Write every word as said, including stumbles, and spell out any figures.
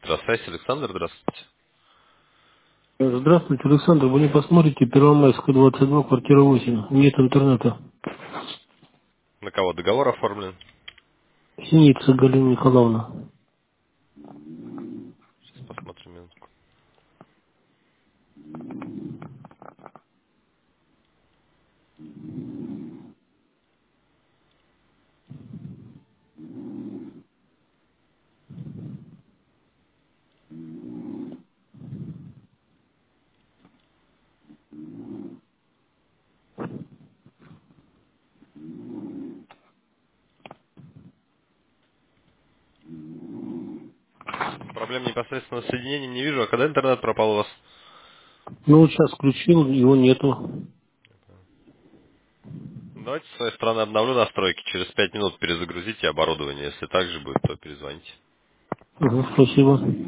Электросвязь, Александр, здравствуйте. Здравствуйте, Александр. Вы не посмотрите, Первомайская, двадцать два, квартира восемь. Нет интернета. На кого договор оформлен? Синица Галина Николаевна. Сейчас посмотрим минутку. Проблем непосредственно с соединением не вижу. А когда интернет пропал у вас? Ну, вот сейчас включил, его нету. Давайте с своей стороны обновлю настройки. Через пять минут перезагрузите оборудование. Если так же будет, то перезвоните. Угу, спасибо.